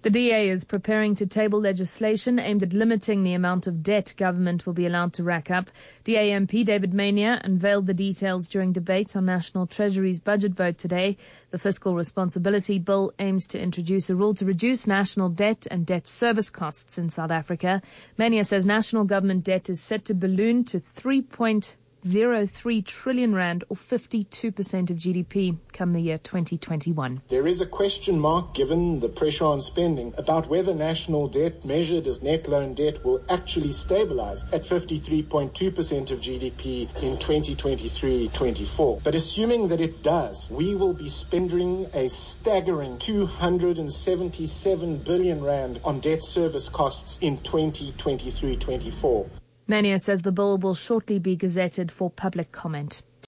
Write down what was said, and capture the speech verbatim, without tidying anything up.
The D A is preparing to table legislation aimed at limiting the amount of debt government will be allowed to rack up. D A M P David Mania unveiled the details during debate on National Treasury's budget vote today. The Fiscal Responsibility Bill aims to introduce a rule to reduce national debt and debt service costs in South Africa. Mania says national government debt is set to balloon to three point zero three trillion rand, or fifty-two percent of G D P, come the year twenty twenty-one. There is a question mark, given the pressure on spending, about whether national debt measured as net loan debt will actually stabilize at fifty-three point two percent of G D P in twenty twenty-three twenty-four. But assuming that it does, we will be spending a staggering two hundred seventy-seven billion rand on debt service costs in twenty twenty-three twenty-four. Mania says the bill will shortly be gazetted for public comment.